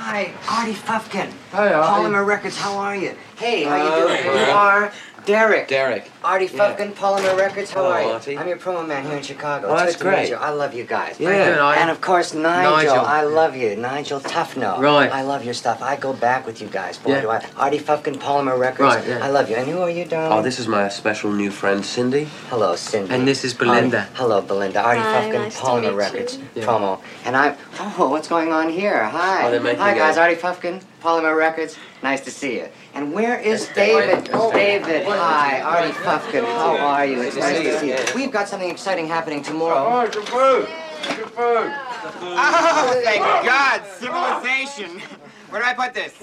Hi, Artie Fufkin. Hi, Artie. Polymer Records, how are you? Hey, how you doing? You are Derek. Derek. Artie Fufkin, Polymer Records, how Hello, are you? Artie. I'm your promo man here in Chicago. Oh, It's that's good to meet great. you. I love you guys. Yeah. And of course, Nigel. Nigel. I love you. Nigel Tufno. Right. I love your stuff. I go back with you guys. Boy, Yeah. do I. Artie Fufkin, Polymer Records. Right, yeah. I love you. And who are you, darling? Oh, this is my special new friend, Cindy. Hello, Cindy. And this is Belinda. Artie, hello, Belinda. Artie Hi, Fufkin, nice to Polymer meet Records, you. Yeah. promo. And I'm... Oh, what's going on here? Hi. Oh, they're making Hi, guys. a- Artie Fufkin, Polymer Records. Nice to see you. And where is That's David? David. Oh. David, hi. Artie Fufkin, how are you? It's nice to see you. Yeah. We've got something exciting happening tomorrow. Oh, good food. Good food. Oh, thank God, civilization. Where do I put this?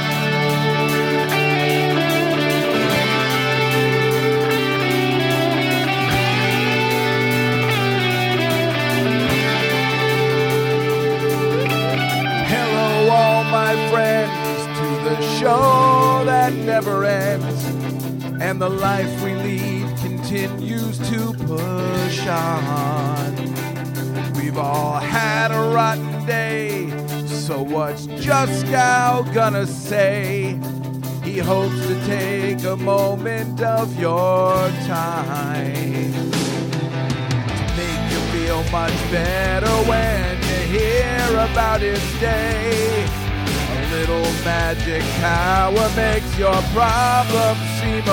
Hello, all my friends, to the show that never ends. And the life we lead continues to push on. We've all had a rotten day, so what's Juskow gonna say? He hopes to take a moment of your time to make you feel much better when you hear about his day. A little magic power makes your problems seem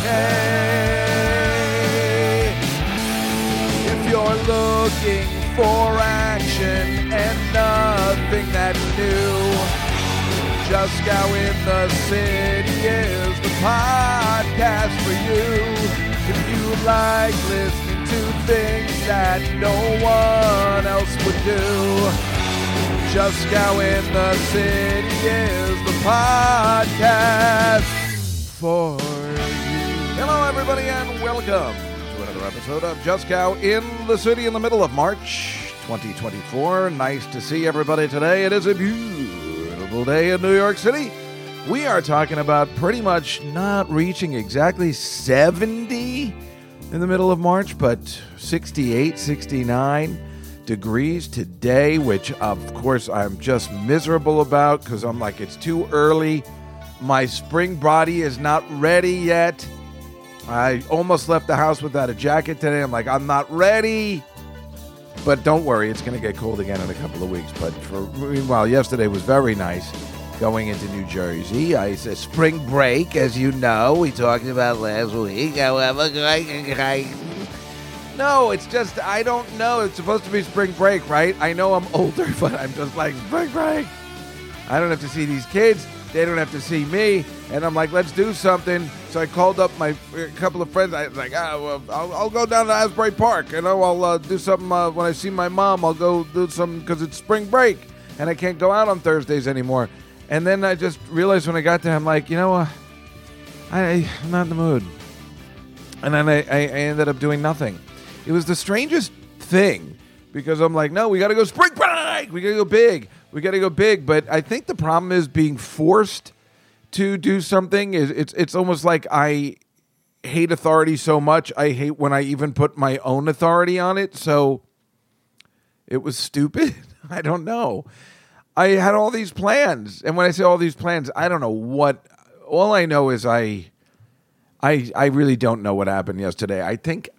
okay. If you're looking for action and nothing that's new, Juskow in the City is the podcast for you. If you like listening to things that no one else would do, Juskow in the City is the podcast for you. Hello, everybody, and welcome to another episode of Juskow in the City in the middle of March 2024. Nice to see everybody today. It is a beautiful day in New York City. We are talking about pretty much not reaching exactly 70 in the middle of March, but 68, 69 degrees today, which of course I'm just miserable about because I'm like, it's too early. My spring body is not ready yet. I almost left the house without a jacket today. I'm like, I'm not ready. But don't worry, it's going to get cold again in a couple of weeks. But meanwhile, yesterday was very nice going into New Jersey. It's a spring break, as you know. We talked about last week. However, no, it's just, I don't know. It's supposed to be spring break, right? I know I'm older, but I'm just like, spring break. I don't have to see these kids. They don't have to see me. And I'm like, let's do something. So I called up a couple of friends. I was like, I'll go down to Asbury Park. You know, I'll do something when I see my mom. I'll go do something because it's spring break. And I can't go out on Thursdays anymore. And then I just realized when I got there, I'm like, you know, I'm not in the mood. And then I ended up doing nothing. It was the strangest thing because I'm like, no, we got to go spring break. We got to go big. We got to go big. But I think the problem is being forced to do something. It's almost like I hate authority so much. I hate when I even put my own authority on it. So it was stupid. I don't know. I had all these plans. And when I say all these plans, I don't know what. All I know is I really don't know what happened yesterday. I think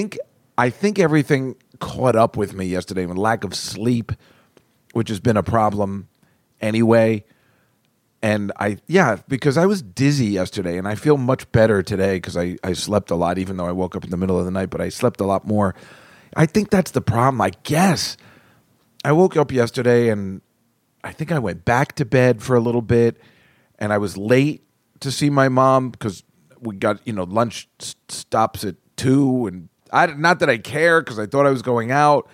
everything caught up with me yesterday with lack of sleep, which has been a problem anyway. And because I was dizzy yesterday and I feel much better today because I slept a lot, even though I woke up in the middle of the night, but I slept a lot more. I think that's the problem, I guess. I woke up yesterday and I think I went back to bed for a little bit and I was late to see my mom because we got, lunch stops at 2 and not that I care because I thought I was going out,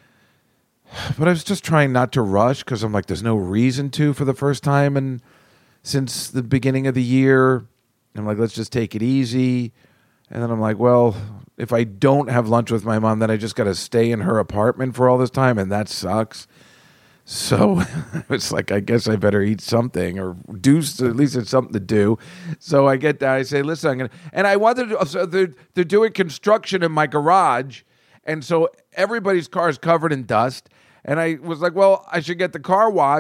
but I was just trying not to rush because I'm like, there's no reason to for the first time and since the beginning of the year. I'm like, let's just take it easy. And then I'm like, well, if I don't have lunch with my mom, then I just got to stay in her apartment for all this time, and that sucks. So it's like, I guess I better eat something or do, at least it's something to do. So I get there, I say, listen, I'm going to, and I wanted to, so they're doing construction in my garage. And so everybody's car is covered in dust. And I was like, well, I should get the car washed,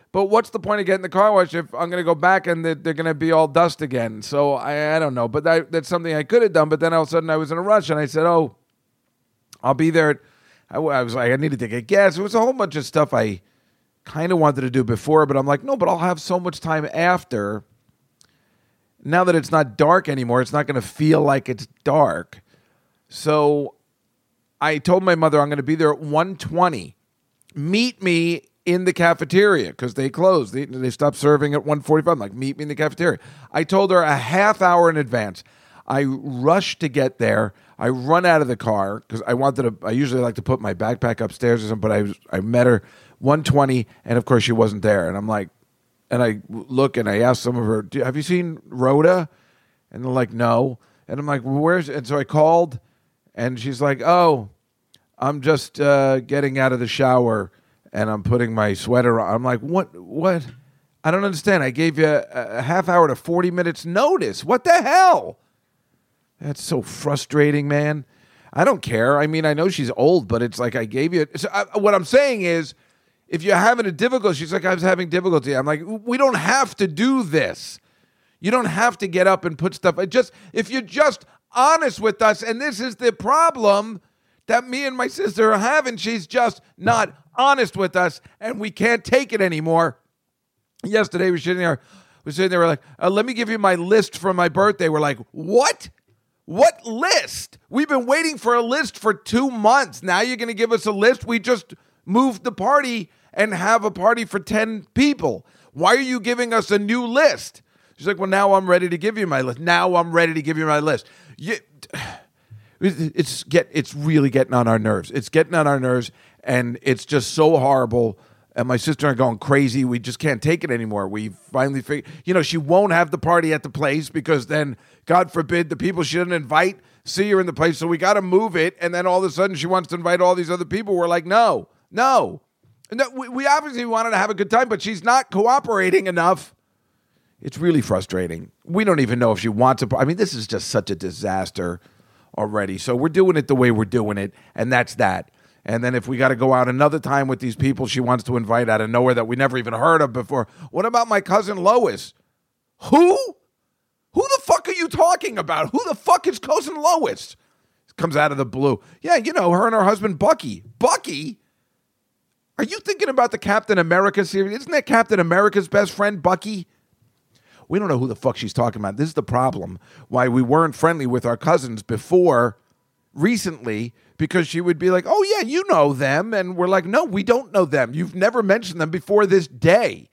But what's the point of getting the car wash if I'm going to go back and they're going to be all dust again? So I don't know. But that's something I could have done. But then all of a sudden I was in a rush and I said, oh, I'll be there. I was like, I needed to get gas. It was a whole bunch of stuff I kind of wanted to do before. But I'm like, no, but I'll have so much time after. Now that it's not dark anymore, it's not going to feel like it's dark. So I told my mother I'm going to be there at 1:20. Meet me in the cafeteria because they closed. They stopped serving at 1:45. I'm like, meet me in the cafeteria. I told her a half hour in advance. I rushed to get there. I run out of the car because I usually like to put my backpack upstairs or something, but I met her 1:20, and of course she wasn't there. And I'm like, and I look and I asked some of her, have you seen Rhoda? And they're like, no. And I'm like, well, and so I called, and she's like, oh, I'm just getting out of the shower and I'm putting my sweater on. I'm like, what? I don't understand. I gave you a half hour to 40 minutes notice. What the hell? That's so frustrating, man. I don't care. I mean, I know she's old, but it's like I gave you. What I'm saying is, if you're having a difficulty, she's like, I was having difficulty. I'm like, we don't have to do this. You don't have to get up and put stuff. If you're just honest with us, and this is the problem that me and my sister are having, she's just not honest with us, and we can't take it anymore. Yesterday, we were sitting there, we're like, let me give you my list for my birthday. We're like, what? What list? We've been waiting for a list for 2 months. Now you're going to give us a list? We just moved the party and have a party for 10 people. Why are you giving us a new list? She's like, well, now I'm ready to give you my list. It's really getting on our nerves. It's getting on our nerves, and it's just so horrible. And my sister and I are going crazy. We just can't take it anymore. We finally figured, she won't have the party at the place because then, God forbid, the people she didn't invite see her in the place. So we got to move it. And then all of a sudden she wants to invite all these other people. We're like, no. And we obviously wanted to have a good time, but she's not cooperating enough. It's really frustrating. We don't even know if she wants to. I mean, this is just such a disaster already. So we're doing it the way we're doing it, and that's that. And then if we got to go out another time with these people she wants to invite out of nowhere that we never even heard of before. What about my cousin Lois? Who? Who the fuck are you talking about? Who the fuck is cousin Lois? Comes out of the blue. Yeah, her and her husband Bucky. Bucky? Are you thinking about the Captain America series? Isn't that Captain America's best friend, Bucky? We don't know who the fuck she's talking about. This is the problem. Why we weren't friendly with our cousins before recently, because she would be like, oh, yeah, you know them. And we're like, no, we don't know them. You've never mentioned them before this day.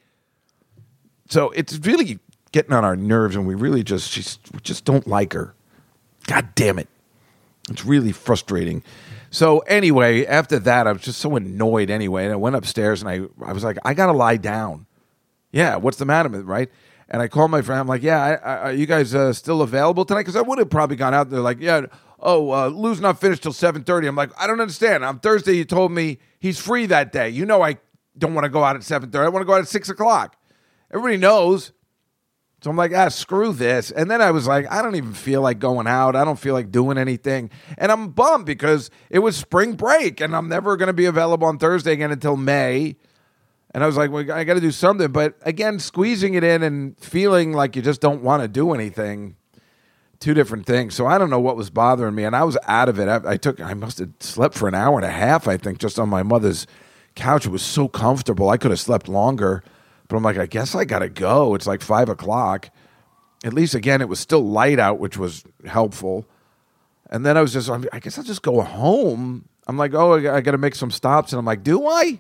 So it's really getting on our nerves, and we just don't like her. God damn it. It's really frustrating. So anyway, after that, I was just so annoyed anyway. And I went upstairs, and I was like, I got to lie down. Yeah, what's the matter with it, right? And I called my friend. I'm like, yeah, are you guys still available tonight? Because I would have probably gone out there like, yeah, Lou's not finished till 7:30. I'm like, I don't understand. On Thursday, you told me he's free that day. I don't want to go out at 7:30. I want to go out at 6 o'clock. Everybody knows. So I'm like, screw this. And then I was like, I don't even feel like going out. I don't feel like doing anything. And I'm bummed because it was spring break, and I'm never going to be available on Thursday again until May. And I was like, well, I got to do something. But again, squeezing it in and feeling like you just don't want to do anything, two different things. So I don't know what was bothering me. And I was out of it. I must have slept for an hour and a half, I think, just on my mother's couch. It was so comfortable. I could have slept longer. But I'm like, I guess I got to go. It's like 5 o'clock. At least, again, it was still light out, which was helpful. And then I guess I'll just go home. I'm like, oh, I got to make some stops. And I'm like, do I?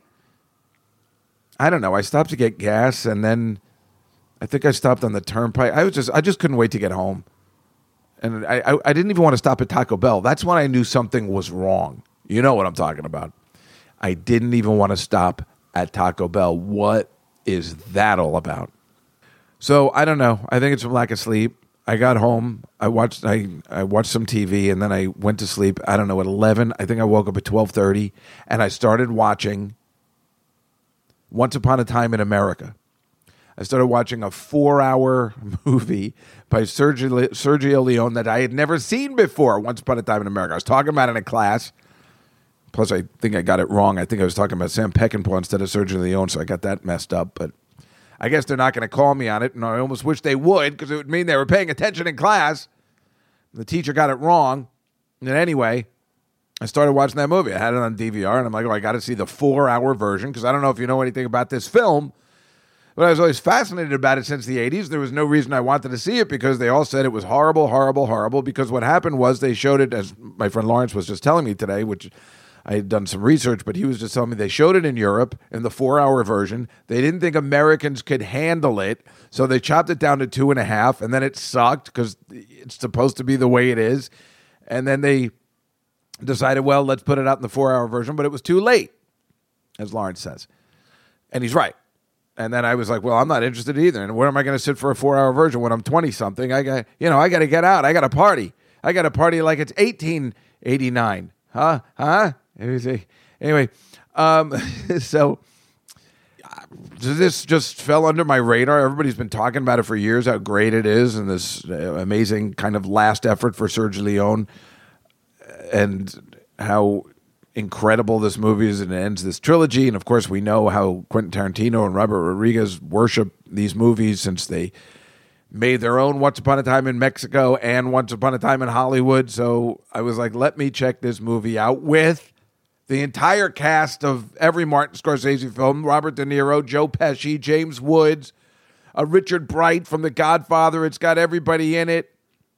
I don't know. I stopped to get gas, and then I think I stopped on the turnpike. I just couldn't wait to get home. And I didn't even want to stop at Taco Bell. That's when I knew something was wrong. You know what I'm talking about. I didn't even want to stop at Taco Bell. What is that all about? So I don't know. I think it's from lack of sleep. I got home. I watched some TV, and then I went to sleep. I don't know, at 11. I think I woke up at 12:30, and I started watching Once Upon a Time in America. I started watching a 4-hour movie by Sergio Leone that I had never seen before, Once Upon a Time in America. I was talking about it in a class. Plus, I think I got it wrong. I think I was talking about Sam Peckinpah instead of Sergio Leone, so I got that messed up. But I guess they're not going to call me on it, and I almost wish they would because it would mean they were paying attention in class. The teacher got it wrong. And anyway, I started watching that movie. I had it on DVR, and I'm like, I got to see the 4-hour version because I don't know if you know anything about this film, but I was always fascinated about it since the 80s. There was no reason I wanted to see it because they all said it was horrible, horrible, horrible, because what happened was they showed it, as my friend Lawrence was just telling me today, which I had done some research, but he was just telling me they showed it in Europe in the 4-hour version. They didn't think Americans could handle it, so they chopped it down to 2.5, and then it sucked because it's supposed to be the way it is. And then they decided, well, let's put it out in the 4-hour version, but it was too late, as Lawrence says. And he's right. And then I was like, well, I'm not interested either. And where am I going to sit for a 4-hour version when I'm 20-something? I got to get out. I got to party. I got to party like it's 1889. Huh? Anyway, so this just fell under my radar. Everybody's been talking about it for years, how great it is, and this amazing kind of last effort for Sergio Leone, and how incredible this movie is, and it ends this trilogy. And of course, we know how Quentin Tarantino and Robert Rodriguez worship these movies since they made their own Once Upon a Time in Mexico and Once Upon a Time in Hollywood. So I was like, let me check this movie out with the entire cast of every Martin Scorsese film: Robert De Niro, Joe Pesci, James Woods, Richard Bright from The Godfather. It's got everybody in it.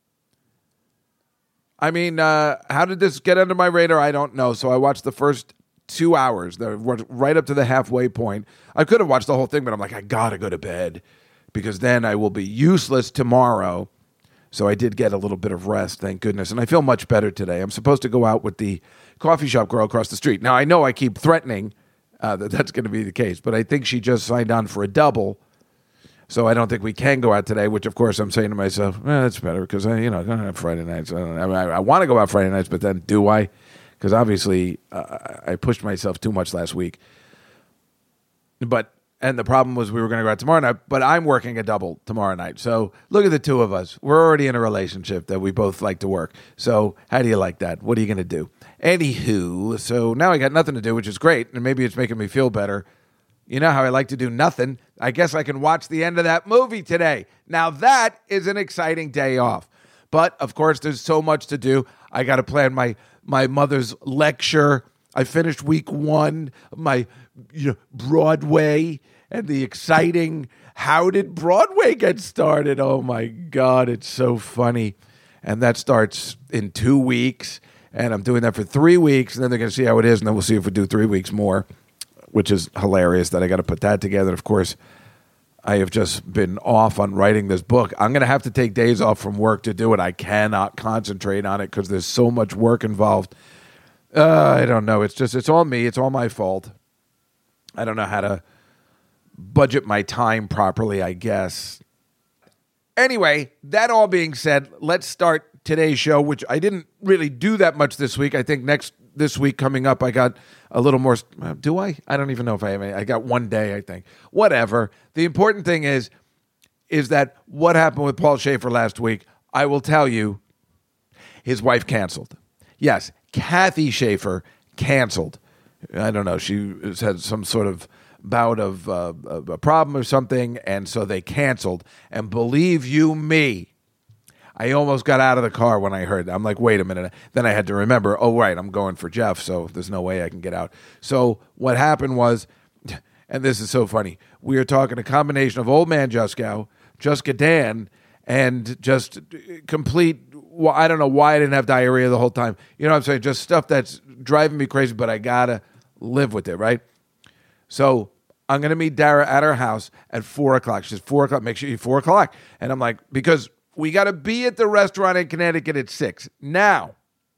I mean, how did this get under my radar? I don't know. So I watched the first 2 hours. They were right up to the halfway point. I could have watched the whole thing, but I'm like, I got to go to bed because then I will be useless tomorrow. So I did get a little bit of rest, thank goodness. And I feel much better today. I'm supposed to go out with the coffee shop girl across the street. Now, I know I keep threatening that that's going to be the case, but I think she just signed on for a double. So I don't think we can go out today, which, of course, I'm saying to myself, that's better because I don't have Friday nights. I want to go out Friday nights, but then do I? Because obviously I pushed myself too much last week. And the problem was we were going to go out tomorrow night, but I'm working a double tomorrow night. So look at the two of us. We're already in a relationship that we both like to work. So how do you like that? What are you going to do? Anywho, so now I got nothing to do, which is great, and maybe it's making me feel better. You know how I like to do nothing. I guess I can watch the end of that movie today. Now that is an exciting day off. But, of course, there's so much to do. I got to plan my mother's lecture. I finished week 1 of my Broadway and the exciting, how did Broadway get started? Oh, my God, it's so funny. And that starts in 2 weeks. And I'm doing that for 3 weeks. And then they're going to see how it is. And then we'll see if we do 3 weeks more, which is hilarious that I got to put that together. Of course, I have just been off on writing this book. I'm going to have to take days off from work to do it. I cannot concentrate on it because there's so much work involved. I don't know. It's all me. It's all my fault. I don't know how to budget my time properly, I guess. Anyway, that all being said, let's start today's show, which I didn't really do that much this week. I think this week coming up, I got a little more. Do I? I don't even know if I have any. I got one day, I think. Whatever. The important thing is that what happened with Paul Schaefer last week, I will tell you, his wife canceled. Yes, Kathy Schaefer canceled. I don't know. She has had some sort of bout of a problem or something, and so they canceled. And believe you me, I almost got out of the car when I heard that. I'm like, wait a minute. Then I had to remember, oh, right, I'm going for Jeff, so there's no way I can get out. So what happened was, and this is so funny, we were talking a combination of Old Man Juskow, Juska Dan, and just complete, I don't know why I didn't have diarrhea the whole time. You know what I'm saying? Just stuff that's driving me crazy, but I got to live with it, right? So I'm going to meet Dara at her house at 4 o'clock. She says, 4 o'clock, make sure you 4 o'clock. And I'm like, because we got to be at the restaurant in Connecticut at 6. Now,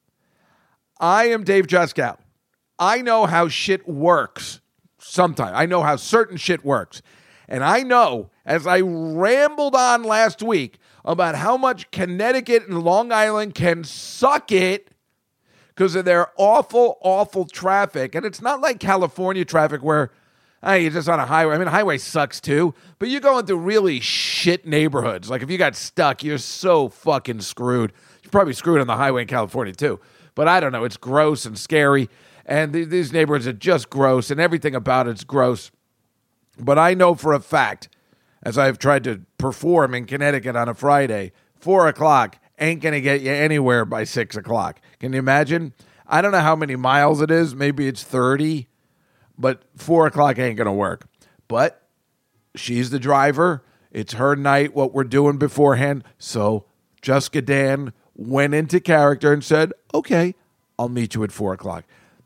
I am Dave Juskow. I know how shit works sometimes. I know how certain shit works. And I know, as I rambled on last week about how much Connecticut and Long Island can suck it because of their awful, awful traffic. And it's not like California traffic where you're just on a highway. I mean, a highway sucks too, but you're going through really shit neighborhoods. Like if you got stuck, you're so fucking screwed. You're probably screwed on the highway in California too. But I don't know. It's gross and scary. And these neighborhoods are just gross and everything about it's gross. But I know for a fact as I've tried to perform in Connecticut on a Friday, 4 o'clock ain't going to get you anywhere by 6 o'clock. Can you imagine? I don't know how many miles it is. Maybe it's 30, but 4 o'clock ain't going to work. But she's the driver. It's her night, what we're doing beforehand. So Jessica Dan went into character and said, okay, I'll meet you at 4 o'clock.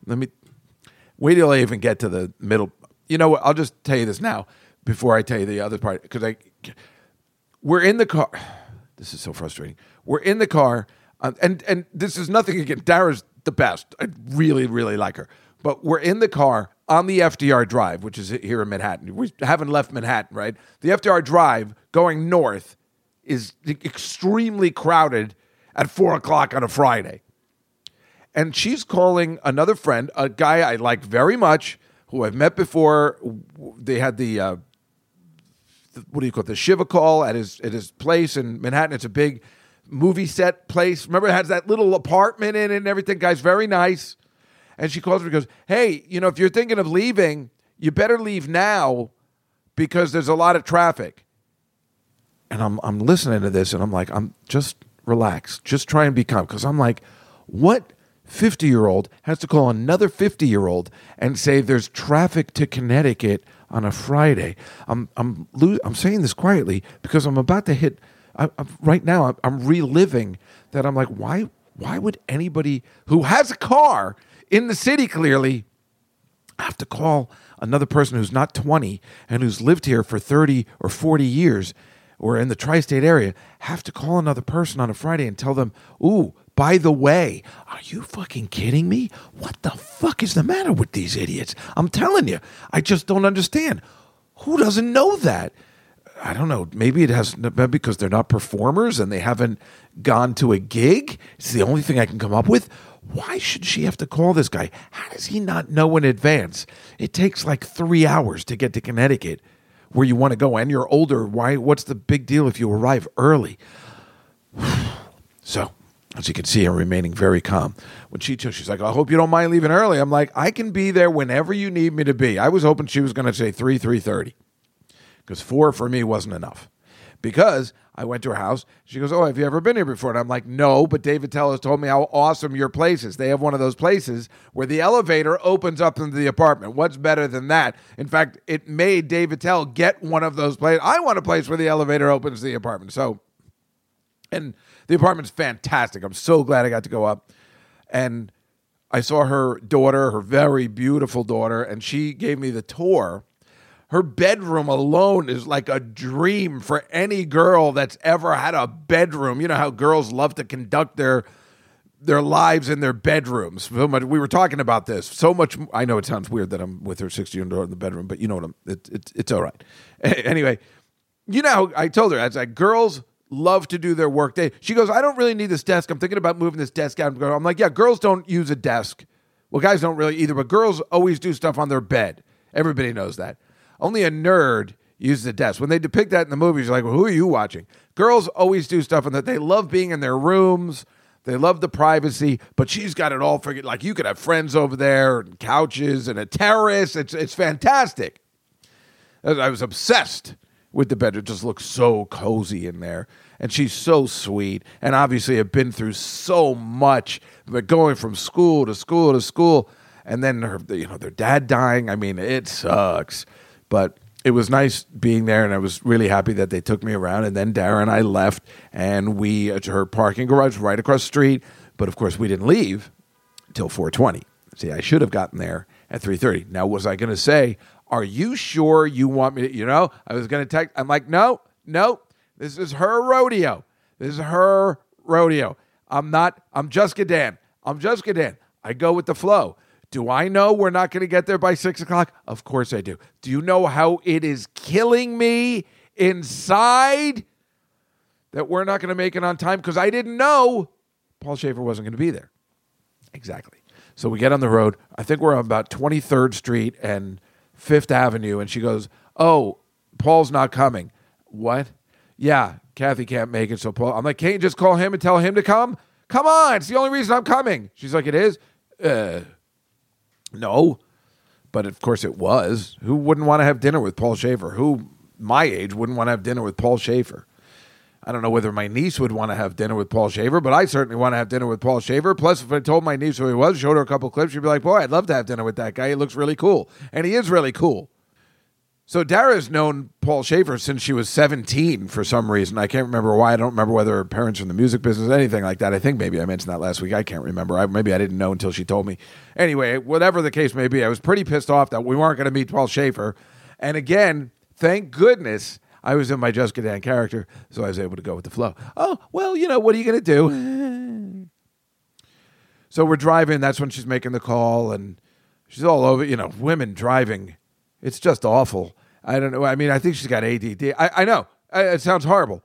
Wait till I even get to the middle. You know what? I'll just tell you this now before I tell you the other part. Because we're in the car. This is so frustrating. We're in the car. And this is nothing against Dara's the best. I really, really like her. But we're in the car on the FDR Drive, which is here in Manhattan. We haven't left Manhattan, right? The FDR Drive going north is extremely crowded at 4 o'clock on a Friday. And she's calling another friend, a guy I like very much, who I've met before. They had the what do you call it? The Shiva call at his place in Manhattan. It's a big movie set place. Remember, it has that little apartment in it and everything. Guy's very nice. And she calls me and goes, hey, if you're thinking of leaving, you better leave now because there's a lot of traffic. And I'm listening to this and I'm like, I'm just relax. Just try and be calm. Because I'm like, what 50-year-old has to call another 50-year-old and say there's traffic to Connecticut on a Friday? I'm saying this quietly because I'm about to hit. Right now, I'm reliving that. I'm like, why would anybody who has a car in the city clearly have to call another person who's not 20 and who's lived here for 30 or 40 years or in the tri-state area, have to call another person on a Friday and tell them, ooh, by the way, are you fucking kidding me? What the fuck is the matter with these idiots? I'm telling you, I just don't understand. Who doesn't know that? I don't know. Maybe it has because they're not performers and they haven't gone to a gig. It's the only thing I can come up with. Why should she have to call this guy? How does he not know in advance? It takes like 3 hours to get to Connecticut where you want to go and you're older. What's the big deal if you arrive early? So, as you can see, I'm remaining very calm. When she's like, I hope you don't mind leaving early. I'm like, I can be there whenever you need me to be. I was hoping she was going to say 3:30. Because 4 for me wasn't enough. Because I went to her house. She goes, oh, have you ever been here before? And I'm like, no, but David Tell has told me how awesome your place is. They have one of those places where the elevator opens up into the apartment. What's better than that? In fact, it made David Tell get one of those places. I want a place where the elevator opens to the apartment. And the apartment's fantastic. I'm so glad I got to go up. And I saw her daughter, her very beautiful daughter, and she gave me the tour. Her bedroom alone is like a dream for any girl that's ever had a bedroom. You know how girls love to conduct their lives in their bedrooms. So much, we were talking about this. So much. I know it sounds weird that I'm with her 60-year-old daughter in the bedroom, but you know what? It's all right. Anyway, you know how I told her, I was like, girls love to do their work. She goes, I don't really need this desk. I'm thinking about moving this desk out. I'm like, yeah, girls don't use a desk. Well, guys don't really either, but girls always do stuff on their bed. Everybody knows that. Only a nerd uses a desk. When they depict that in the movies, you're like, well, who are you watching? Girls always do stuff in that. They love being in their rooms. They love the privacy, but she's got it all figured. Like, you could have friends over there and couches and a terrace. It's fantastic. I was obsessed with the bed. It just looks so cozy in there. And she's so sweet. And obviously have been through so much, but going from school to school to school, and then their dad dying. I mean, it sucks. But it was nice being there, and I was really happy that they took me around. And then Dara and I left, and we at her parking garage right across the street. But, of course, we didn't leave until 4:20. See, I should have gotten there at 3:30. Now, was I going to say, are you sure you want me to, I was going to text. I'm like, no, this is her rodeo. I'm Jessica Dan. I go with the flow. Do I know we're not going to get there by 6 o'clock? Of course I do. Do you know how it is killing me inside that we're not going to make it on time? Because I didn't know Paul Shaffer wasn't going to be there. Exactly. So we get on the road. I think we're on about 23rd Street and 5th Avenue. And she goes, oh, Paul's not coming. What? Yeah, Kathy can't make it. So Paul, I'm like, can't you just call him and tell him to come? Come on. It's the only reason I'm coming. She's like, it is? No, but of course it was. Who wouldn't want to have dinner with Paul Shaffer? Who my age wouldn't want to have dinner with Paul Schaefer. I don't know whether my niece would want to have dinner with Paul Schaefer, but I certainly want to have dinner with Paul Schaefer. Plus, if I told my niece who he was, showed her a couple clips, she'd be like, boy, I'd love to have dinner with that guy. He looks really cool. And he is really cool. So Dara's known Paul Schaefer since she was 17 for some reason. I can't remember why. I don't remember whether her parents are in the music business, anything like that. I think maybe I mentioned that last week. I can't remember. Maybe I didn't know until she told me. Anyway, whatever the case may be, I was pretty pissed off that we weren't going to meet Paul Schaefer. And again, thank goodness I was in my Jessica Dan character, so I was able to go with the flow. Oh, well, what are you going to do? So we're driving. That's when she's making the call, and she's all over, women driving. It's just awful. I don't know. I mean, I think she's got ADD. I know. It sounds horrible.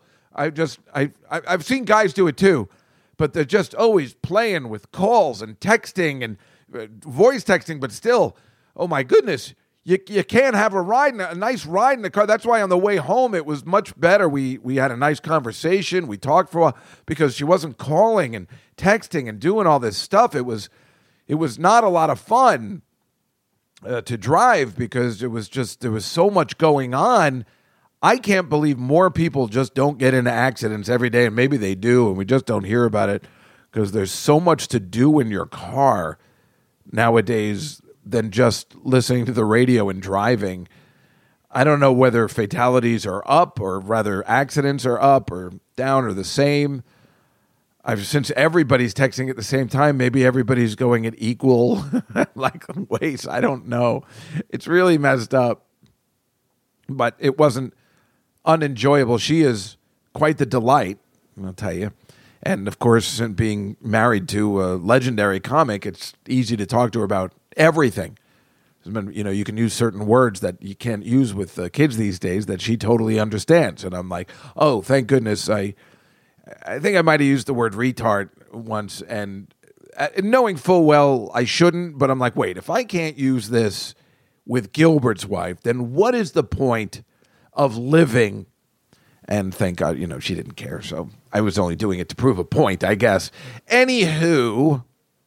I've seen guys do it too, but they're just always playing with calls and texting and voice texting, but still, oh my goodness. You can't have a nice ride in the car. That's why on the way home it was much better. We had a nice conversation. We talked for a while because she wasn't calling and texting and doing all this stuff. It was not a lot of fun to drive because there was so much going on. I can't believe more people just don't get into accidents every day, and maybe they do, and we just don't hear about it because there's so much to do in your car nowadays than just listening to the radio and driving. I don't know whether fatalities are up or rather accidents are up or down or the same. Since everybody's texting at the same time, maybe everybody's going at equal ways. I don't know. It's really messed up, but it wasn't unenjoyable. She is quite the delight, I'll tell you. And of course, being married to a legendary comic, it's easy to talk to her about everything. You can use certain words that you can't use with kids these days that she totally understands. And I'm like, oh, thank goodness. I think I might have used the word retard once, and knowing full well I shouldn't, but I'm like, wait, if I can't use this with Gilbert's wife, then what is the point of living? And thank God, she didn't care. So I was only doing it to prove a point, I guess. Anywho,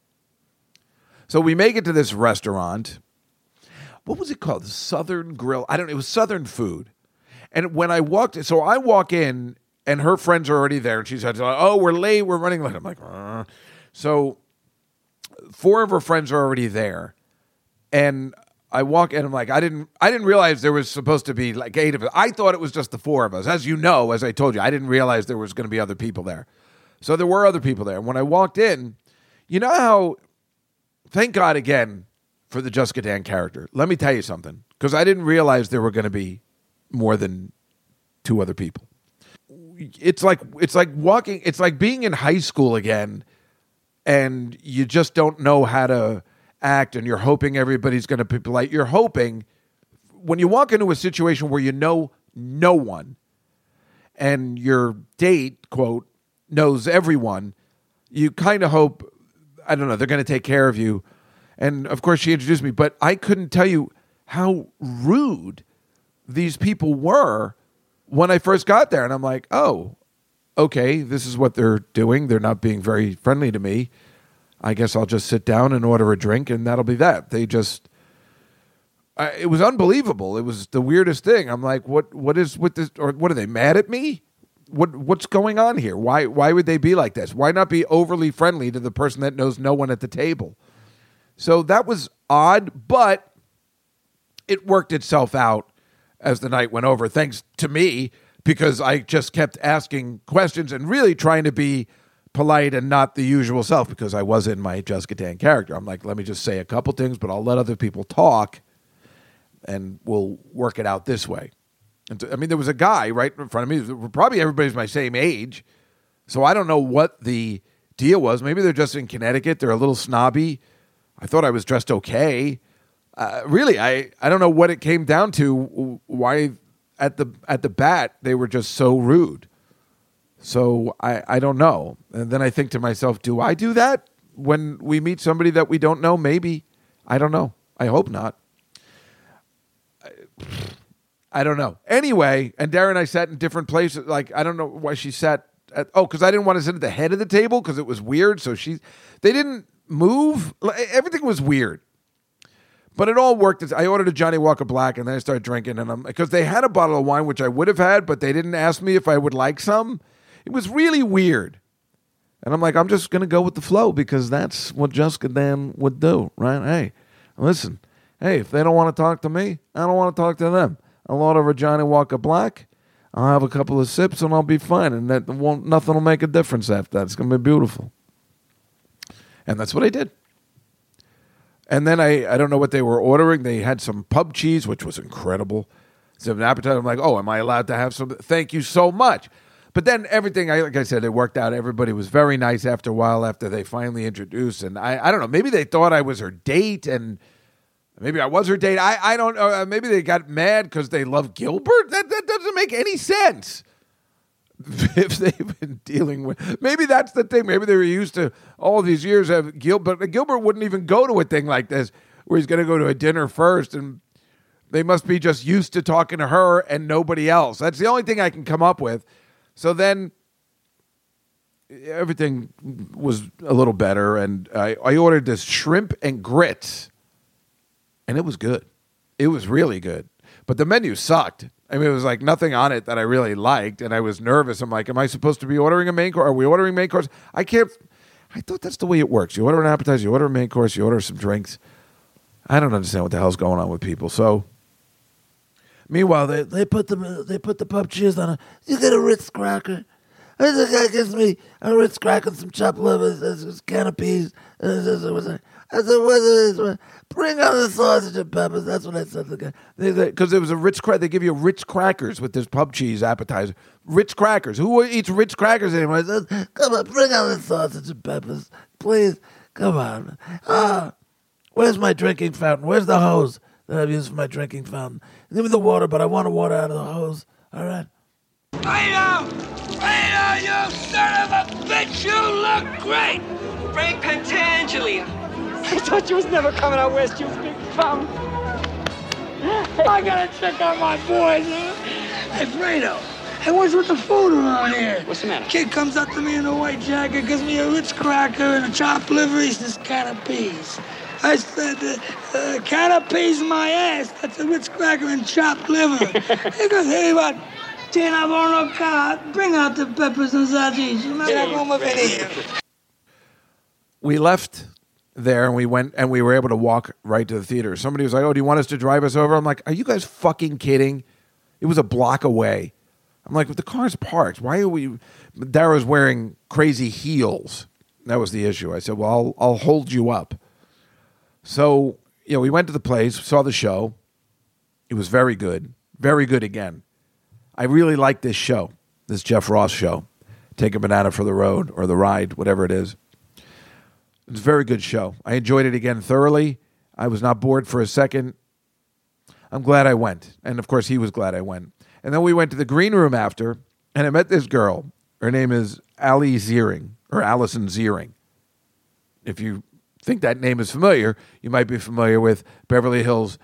so we make it to this restaurant. What was it called? The Southern Grill. It was Southern food. And when I walk in, and her friends are already there, and she said, oh, we're late, we're running late. I'm like, So 4 of her friends are already there. And I walk in, I'm like, I didn't realize there was supposed to be like 8 of us. I thought it was just the 4 of us. As you know, as I told you, I didn't realize there was going to be other people there. So there were other people there. And when I walked in, you know how, thank God again for the Jessica Dan character. Let me tell you something, because I didn't realize there were going to be more than 2 other people. It's like being in high school again, and you just don't know how to act, and you're hoping everybody's going to be polite. You're hoping when you walk into a situation where you know no one, and your date, quote, knows everyone, you kind of hope, I don't know, they're going to take care of you. And of course she introduced me, but I couldn't tell you how rude these people were when I first got there. And I'm like, oh, okay, this is what they're doing. They're not being very friendly to me. I guess I'll just sit down and order a drink, and that'll be that. They just, it was unbelievable. It was the weirdest thing. I'm like, what is with this? Or what, are they mad at me? What's going on here? Why would they be like this? Why not be overly friendly to the person that knows no one at the table? So that was odd, but it worked itself out as the night went over, thanks to me, because I just kept asking questions and really trying to be polite and not the usual self, because I was in my Jessica Dan character. I'm like, let me just say a couple things, but I'll let other people talk, and we'll work it out this way. And there was a guy right in front of me. Probably everybody's my same age, so I don't know what the deal was. Maybe they're just in Connecticut. They're a little snobby. I thought I was dressed okay. Really, I don't know what it came down to, why at the bat they were just so rude. So I don't know. And then I think to myself, do I do that when we meet somebody that we don't know? Maybe. I don't know. I hope not. I don't know. Anyway, and Darren and I sat in different places. Like, I don't know why she sat at, because I didn't want to sit at the head of the table because it was weird. So they didn't move. Everything was weird. But it all worked. I ordered a Johnny Walker Black, and then I started drinking. And because they had a bottle of wine, which I would have had, but they didn't ask me if I would like some. It was really weird. And I'm like, I'm just going to go with the flow because that's what Jessica Dan would do, right? Hey, listen. Hey, if they don't want to talk to me, I don't want to talk to them. I'll order a Johnny Walker Black. I'll have a couple of sips, and I'll be fine. And nothing will make a difference after that. It's going to be beautiful. And that's what I did. And then I don't know what they were ordering. They had some pub cheese, which was incredible. So an appetizer. I'm like, oh, am I allowed to have some? Thank you so much. But then everything, like I said, it worked out. Everybody was very nice after a while after they finally introduced. And I don't know, maybe they thought I was her date and maybe I was her date. I don't know. Maybe they got mad because they love Gilbert. That doesn't make any sense. If they've been dealing with, maybe that's the thing. Maybe they were used to all these years of Gilbert. Gilbert wouldn't even go to a thing like this where he's going to go to a dinner first. And they must be just used to talking to her and nobody else. That's the only thing I can come up with. So then everything was a little better, and I ordered this shrimp and grits, and it was good. It was really good. But the menu sucked. I mean, it was like nothing on it that I really liked, and I was nervous. I'm like, am I supposed to be ordering a main course? Are we ordering main course? I thought that's the way it works. You order an appetizer, you order a main course, you order some drinks. I don't understand what the hell's going on with people, so... Meanwhile, they put the pub cheese on it. You get a Ritz cracker. The guy gives me a Ritz cracker and some chopped liver, a can of peas. I said, bring on the sausage and peppers. That's what I said to the guy. Because it was a Ritz cracker. They give you Ritz crackers with this pub cheese appetizer. Ritz crackers. Who eats Ritz crackers anymore? I said, come on, bring on the sausage and peppers. Please, come on. Where's my drinking fountain? Where's the hose that I've used for my drinking fountain? Give me the water, but I want the water out of the hose. All right. Reno! Reno, you son of a bitch! You look great! Frank Pentangeli. I thought you was never coming out west, you big bum. I gotta check on my boys, huh? Hey, Fredo. Hey, what's with the food around here? What's the matter? Kid comes up to me in a white jacket, gives me a Ritz cracker and a chopped liver, he says, can of peas. I said, can of peas in my ass. That's a Ritz cracker and chopped liver. He goes, hey, what? Tina Bono car, bring out the peppers and sardines. We left there and we went and we were able to walk right to the theater. Somebody was like, oh, do you want us to drive us over? I'm like, are you guys fucking kidding? It was a block away. I'm like, the car's parked. Why are we? Dara's wearing crazy heels. That was the issue. I said, well, I'll hold you up. So, we went to the place, saw the show. It was very good. Very good again. I really like this show, this Jeff Ross show. Take a Banana for the Road or the Ride, whatever it is. It's a very good show. I enjoyed it again thoroughly. I was not bored for a second. I'm glad I went. And, of course, he was glad I went. And then we went to the green room after, and I met this girl. Her name is Ali Ziering, or Allison Ziering. If you think that name is familiar, you might be familiar with Beverly Hills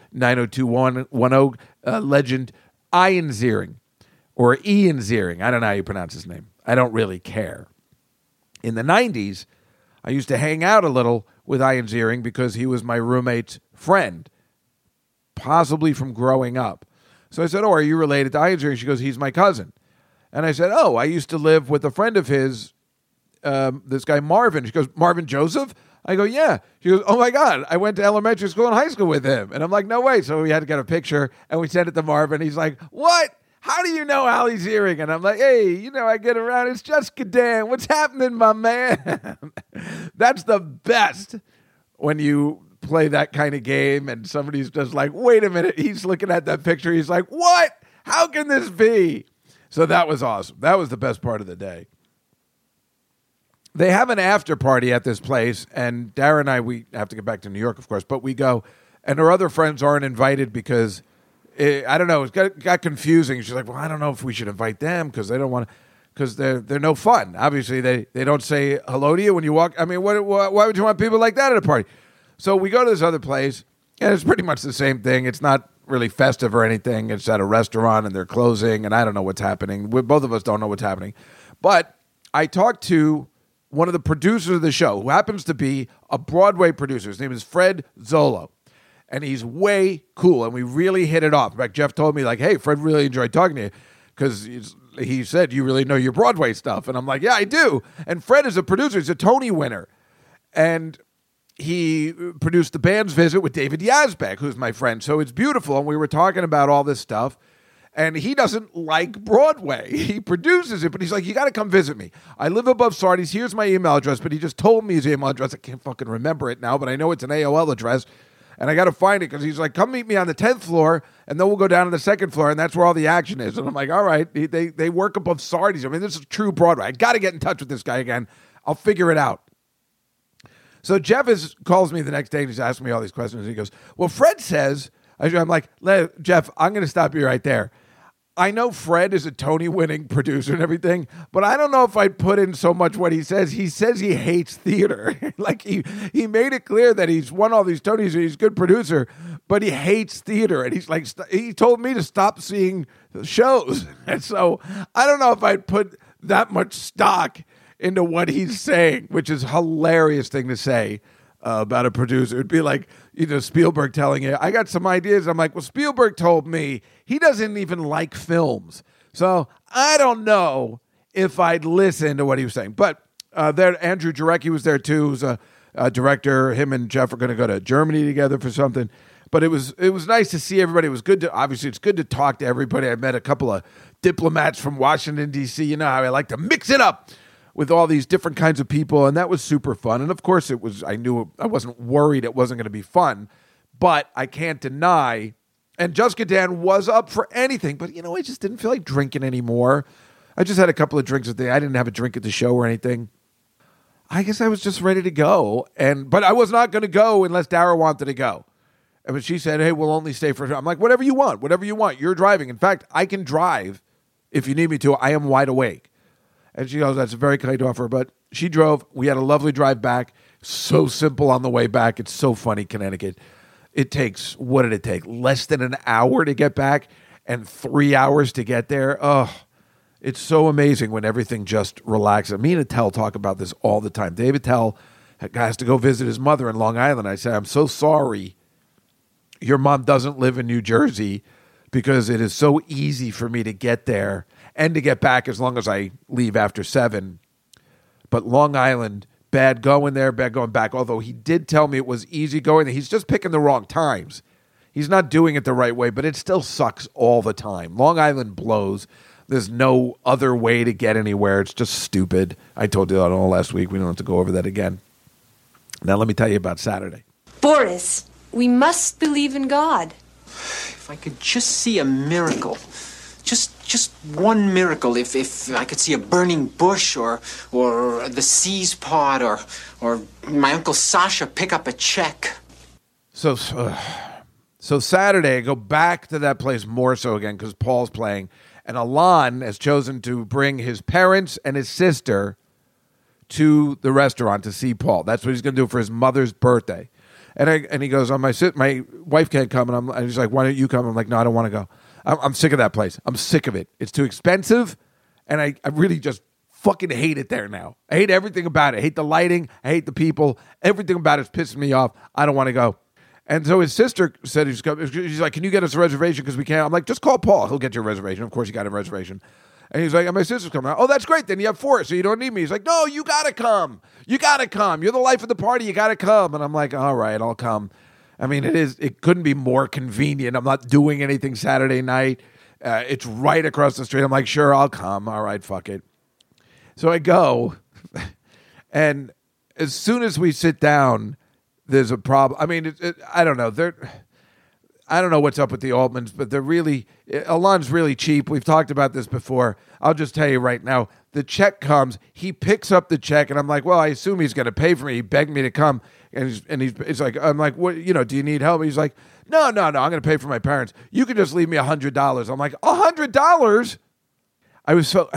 90210 legend Ian Ziering, or Ian Ziering. I don't know how you pronounce his name. I don't really care. In the 90s, I used to hang out a little with Ian Ziering because he was my roommate's friend, possibly from growing up. So I said, oh, are you related to Ian Ziering? She goes, he's my cousin. And I said, oh, I used to live with a friend of his, this guy Marvin. She goes, Marvin Joseph? I go, yeah. She goes, oh, my God, I went to elementary school and high school with him. And I'm like, no way. So we had to get a picture, and we sent it to Marvin. He's like, what? How do you know Ali Ziering? And I'm like, hey, I get around. It's Jessica Dan. What's happening, my man? That's the best when you play that kind of game and somebody's just like, wait a minute. He's looking at that picture. He's like, what? How can this be? So that was awesome. That was the best part of the day. They have an after party at this place, and Dara and I, we have to get back to New York, of course, but we go, and her other friends aren't invited because, I don't know, it got confusing. She's like, well, I don't know if we should invite them because they don't want to, because they're no fun. Obviously, they don't say hello to you when you walk. I mean, why would you want people like that at a party? So we go to this other place, and it's pretty much the same thing. It's not really festive or anything. It's at a restaurant, and they're closing, and I don't know what's happening. Both of us don't know what's happening. But I talked to one of the producers of the show, who happens to be a Broadway producer. His name is Fred Zolo. and he's way cool, and we really hit it off. In fact, Jeff told me, like, hey, Fred really enjoyed talking to you because he said, you really know your Broadway stuff. And I'm like, yeah, I do. And Fred is a producer. He's a Tony winner. And he produced The Band's Visit with David Yazbek, who's my friend. So it's beautiful. And we were talking about all this stuff. And he doesn't like Broadway. He produces it, but he's like, you got to come visit me. I live above Sardi's. Here's my email address. But he just told me his email address. I can't fucking remember it now, but I know it's an AOL address. And I got to find it because he's like, come meet me on the 10th floor, and then we'll go down to the 2nd floor, and that's where all the action is. And I'm like, all right. They work above Sardi's. I mean, this is true Broadway. I got to get in touch with this guy again. I'll figure it out. So Jeff calls me the next day, and he's asking me all these questions. And he goes, well, Fred says, I'm like, Jeff, I'm going to stop you right there. I know Fred is a Tony-winning producer and everything, but I don't know if I'd put in so much what he says. He says he hates theater. Like, he made it clear that he's won all these Tonys and he's a good producer, but he hates theater. And he's like, he told me to stop seeing shows. And so I don't know if I'd put that much stock into what he's saying, which is a hilarious thing to say about a producer. It'd be like, Spielberg telling you, I got some ideas. I'm like, well, Spielberg told me he doesn't even like films. So I don't know if I'd listen to what he was saying. But Andrew Jarecki was there too, who's a director. Him and Jeff are going to go to Germany together for something. But it was nice to see everybody. It was good obviously it's good to talk to everybody. I met a couple of diplomats from Washington, D.C. You know how I like to mix it up with all these different kinds of people, and that was super fun. And of course, I knew I wasn't worried it wasn't going to be fun, but I can't deny. And Jessica Dan was up for anything, but I just didn't feel like drinking anymore. I just had a couple of drinks I didn't have a drink at the show or anything. I guess I was just ready to go, but I was not going to go unless Dara wanted to go. And when she said, "Hey, we'll only stay for," I'm like, whatever you want. You're driving. In fact, I can drive if you need me to. I am wide awake. And she goes, that's a very kind offer. But she drove. We had a lovely drive back. So simple on the way back. It's so funny, Connecticut. It takes, what did it take? Less than an hour to get back and 3 hours to get there. Oh, it's so amazing when everything just relaxes. Me and Attell talk about this all the time. David Attell has to go visit his mother in Long Island. I said, I'm so sorry your mom doesn't live in New Jersey because it is so easy for me to get there and to get back as long as I leave after 7. But Long Island, bad going there, bad going back. Although he did tell me it was easy going there. He's just picking the wrong times. He's not doing it the right way, but it still sucks all the time. Long Island blows. There's no other way to get anywhere. It's just stupid. I told you that all last week. We don't have to go over that again. Now let me tell you about Saturday. Boris, we must believe in God. If I could just see a miracle. Just one miracle. If I could see a burning bush or the seas part or my Uncle Sasha pick up a check. So Saturday, I go back to that place more so again because Paul's playing. And Alon has chosen to bring his parents and his sister to the restaurant to see Paul. That's what he's going to do for his mother's birthday. And he goes, my wife can't come. And he's like, why don't you come? I'm like, no, I don't want to go. I'm sick of that place. I'm sick of it. It's too expensive, and I really just fucking hate it there now. I hate everything about it. I hate the lighting. I hate the people. Everything about it's pissing me off. I don't want to go. And so his sister said, she's like, can you get us a reservation because we can't? I'm like, just call Paul. He'll get you a reservation. Of course, you got a reservation. And he's like, and my sister's coming out. Oh, that's great. Then you have 4, so you don't need me. He's like, no, you got to come. You got to come. You're the life of the party. You got to come. And I'm like, all right, I'll come. I mean, it couldn't be more convenient. I'm not doing anything Saturday night. It's right across the street. I'm like, sure, I'll come. All right, fuck it. So I go, and as soon as we sit down, there's a problem. I mean, I don't know. I don't know what's up with the Altmans, but Alon's really cheap. We've talked about this before. I'll just tell you right now. The check comes. He picks up the check, and I'm like, well, I assume he's going to pay for me. He begged me to come. And he's like, I'm like, what? Do you need help? He's like, no, I'm going to pay for my parents. You can just leave me $100. I'm like, $100? I was so,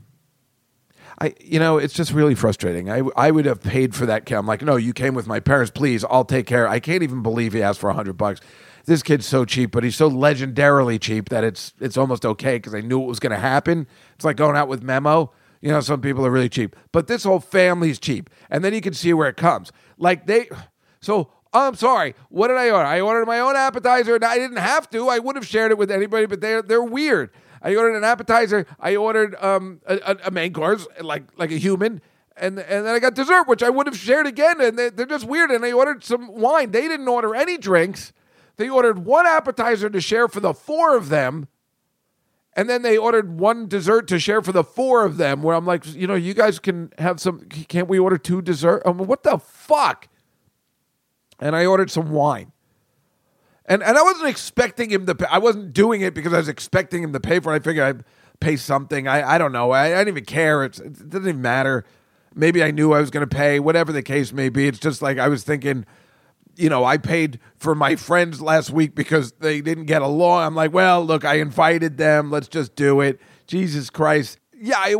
it's just really frustrating. I would have paid for that. I'm like, no, you came with my parents. Please, I'll take care. I can't even believe he asked for $100. This kid's so cheap, but he's so legendarily cheap that it's almost okay because I knew it was going to happen. It's like going out with Memo. Some people are really cheap, but this whole family's cheap. And then you can see where it comes. So Oh, I'm sorry. What did I order? I ordered my own appetizer, and I didn't have to. I would have shared it with anybody, but they're weird. I ordered an appetizer. I ordered a main course, like a human, and then I got dessert, which I would have shared again, and they're just weird. And I ordered some wine. They didn't order any drinks. They ordered one appetizer to share for the 4 of them, and then they ordered one dessert to share for the 4 of them, where I'm like, you guys can have some. Can't we order 2 dessert? I mean, what the fuck? And I ordered some wine. And I wasn't expecting him to pay. I wasn't doing it because I was expecting him to pay for it. I figured I'd pay something. I don't know. I didn't even care. It doesn't even matter. Maybe I knew I was going to pay, whatever the case may be. It's just like I was thinking, I paid for my friends last week because they didn't get along. I'm like, well, look, I invited them. Let's just do it. Jesus Christ. Yeah,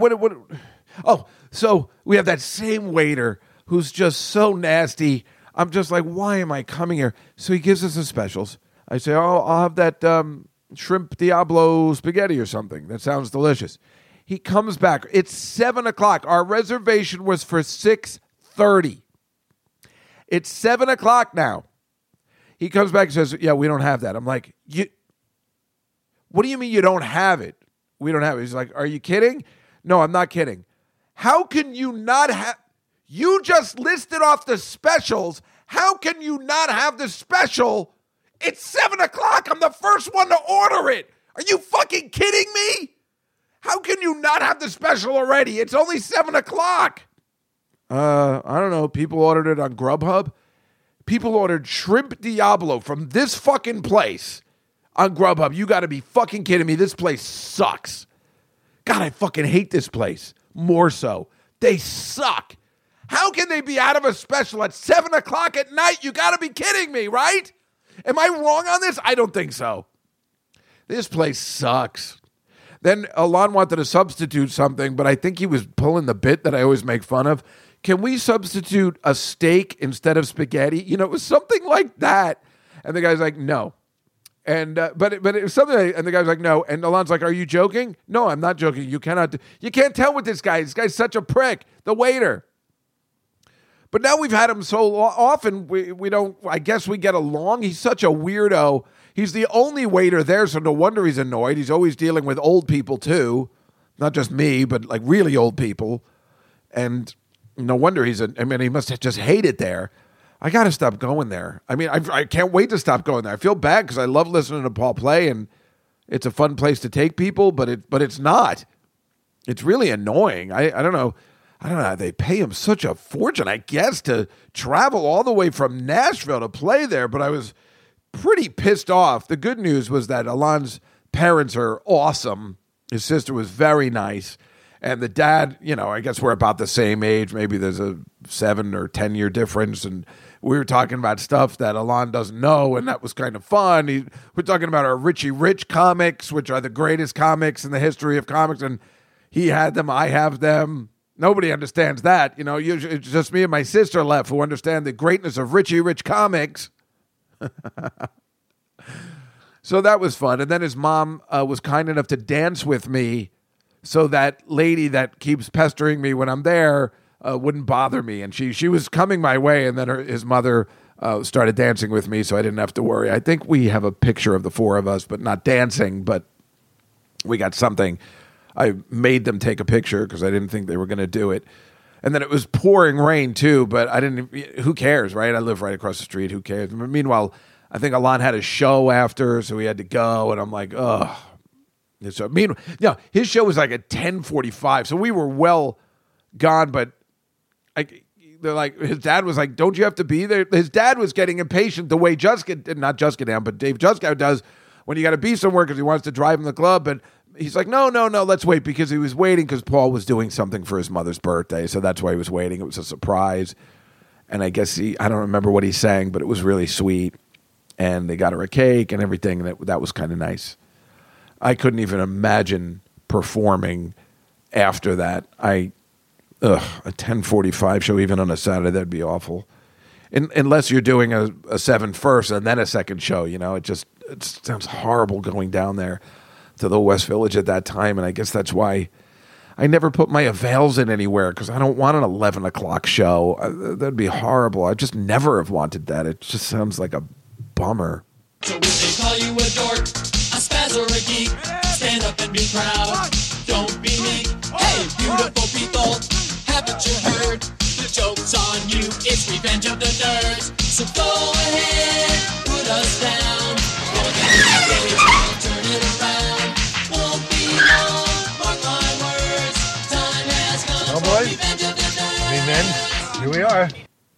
oh, so we have that same waiter who's just so nasty. I'm just like, why am I coming here? So he gives us the specials. I say, I'll have that shrimp Diablo spaghetti or something. That sounds delicious. He comes back. It's 7 o'clock. Our reservation was for 6:30. It's 7 o'clock now. He comes back and says, yeah, we don't have that. I'm like, what do you mean you don't have it? We don't have it. He's like, are you kidding? No, I'm not kidding. How can you not have... You just listed off the specials. How can you not have the special? It's 7 o'clock. I'm the first one to order it. Are you fucking kidding me? How can you not have the special already? It's only 7 o'clock. I don't know. People ordered it on Grubhub. People ordered shrimp Diablo from this fucking place on Grubhub. You got to be fucking kidding me. This place sucks. God, I fucking hate this place. More so. They suck. How can they be out of a special at 7 o'clock at night? You got to be kidding me, right? Am I wrong on this? I don't think so. This place sucks. Then Alon wanted to substitute something, but I think he was pulling the bit that I always make fun of. Can we substitute a steak instead of spaghetti? It was something like that. And the guy's like, no. And but it was something like, and the guy's like, no. And Alon's like, are you joking? No, I'm not joking. You can't tell with this guy. This guy's such a prick. The waiter. But now we've had him so often, we don't, I guess we get along. He's such a weirdo. He's the only waiter there, so no wonder he's annoyed. He's always dealing with old people, too. Not just me, but like really old people. And no wonder he must just hate it there. I got to stop going there. I mean, I can't wait to stop going there. I feel bad because I love listening to Paul play, and it's a fun place to take people, but it's not. It's really annoying. I don't know. They pay him such a fortune, I guess, to travel all the way from Nashville to play there. But I was pretty pissed off. The good news was that Alon's parents are awesome. His sister was very nice. And the dad, I guess we're about the same age. Maybe there's a 7 or 10 year difference. And we were talking about stuff that Alon doesn't know. And that was kind of fun. We're talking about our Richie Rich comics, which are the greatest comics in the history of comics. And he had them. I have them. Nobody understands that. It's just me and my sister left who understand the greatness of Richie Rich comics. So that was fun. And then his mom was kind enough to dance with me so that lady that keeps pestering me when I'm there wouldn't bother me. And she was coming my way, and then his mother started dancing with me, so I didn't have to worry. I think we have a picture of the 4 of us, but not dancing, but we got something. I made them take a picture because I didn't think they were going to do it. And then it was pouring rain too, but who cares, right? I live right across the street. Who cares? Meanwhile, I think Alon had a show after, so he had to go. And I'm like, ugh. So, his show was like at 10:45. So we were well gone, but they're like, his dad was like, don't you have to be there? His dad was getting impatient the way not Juska down, but Dave Juskow does when you got to be somewhere because he wants to drive him to the club. But he's like, no, let's wait, because he was waiting because Paul was doing something for his mother's birthday. So that's why he was waiting. It was a surprise. And I guess I don't remember what he sang, but it was really sweet. And they got her a cake and everything. That was kind of nice. I couldn't even imagine performing after that. A 10:45 show, even on a Saturday, that'd be awful. Unless you're doing a 7 first and then a second show, it sounds horrible going down there to the West Village at that time, and I guess that's why I never put my avails in anywhere because I don't want an 11 o'clock show. That'd be horrible. I just never have wanted that. It just sounds like a bummer. So if they call you a dork, a spaz or a geek, stand up and be proud. Don't be meek. Hey, beautiful people, haven't you heard? The joke's on you, it's Revenge of the Nerds. So go ahead, put us down. We'll turn it around. Won't be long, mark my words. Time has come for Revenge of the Nerds. Amen. Here we are.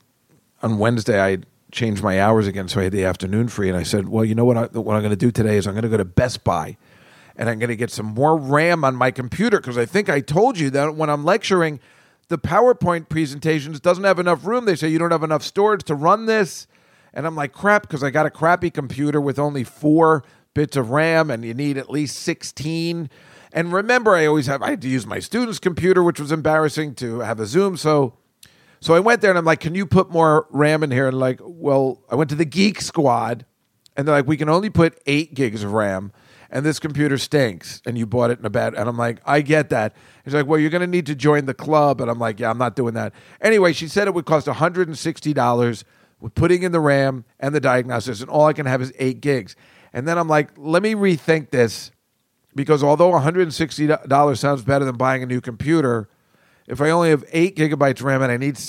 On Wednesday, I changed my hours again, so I had the afternoon free. And I said, well, you know what I'm going to do today is I'm going to go to Best Buy, and I'm going to get some more RAM on my computer, because I think I told you that when I'm lecturing, the PowerPoint presentations doesn't have enough room. They say you don't have enough storage to run this. And I'm like, crap, because I got a crappy computer with only 4 bits of RAM, and you need at least 16. And remember, I had to use my student's computer, which was embarrassing to have a Zoom. So I went there and I'm like, can you put more RAM in here? And like, well, I went to the Geek Squad and they're like, we can only put 8 gigs of RAM and this computer stinks and you bought it in a bad. And I'm like, I get that. He's like, well, you're going to need to join the club. And I'm like, yeah, I'm not doing that. Anyway, she said it would cost $160 with putting in the RAM and the diagnosis, and all I can have is 8 gigs. And then I'm like, let me rethink this, because although $160 sounds better than buying a new computer, if I only have 8 gigabytes RAM and I need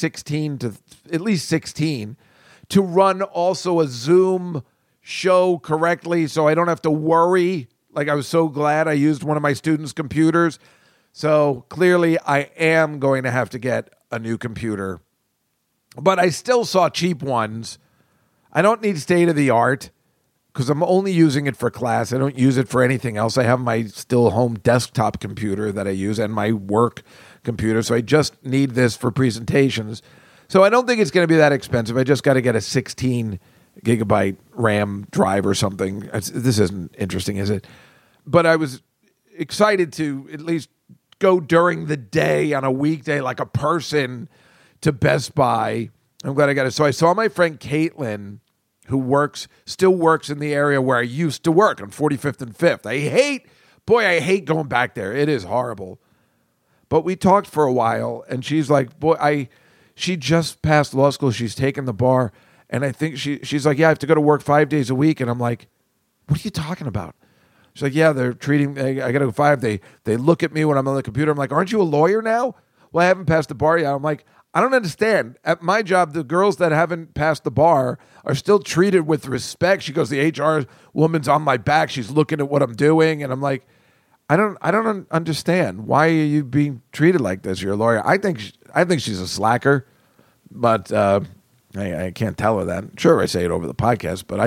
at least 16 to run also a Zoom show correctly, so I don't have to worry. Like, I was so glad I used one of my students' computers. So clearly I am going to have to get a new computer. But I still saw cheap ones. I don't need state-of-the-art because I'm only using it for class. I don't use it for anything else. I have my still home desktop computer that I use and my work computer, so I just need this for presentations. So I don't think it's going to be that expensive. I just got to get a 16 gigabyte RAM drive or something. This isn't interesting, is it? But I was excited to at least go during the day on a weekday like a person to Best Buy. I'm glad I got it. So I saw my friend Caitlin, who still works in the area where I used to work on 45th and 5th. I hate going back there. It is horrible. But we talked for a while, and she's like, she just passed law school. She's taken the bar, and I think she's like, yeah, I have to go to work 5 days a week. And I'm like, what are you talking about? She's like, yeah, they're treating, I got to go 5. They look at me when I'm on the computer. I'm like, aren't you a lawyer now? Well, I haven't passed the bar yet. I'm like, I don't understand. At my job, the girls that haven't passed the bar are still treated with respect. She goes, the HR woman's on my back. She's looking at what I'm doing. And I'm like, I don't understand. Why are you being treated like this? You're a lawyer. I think she's a slacker, but I can't tell her that. Sure, I say it over the podcast, but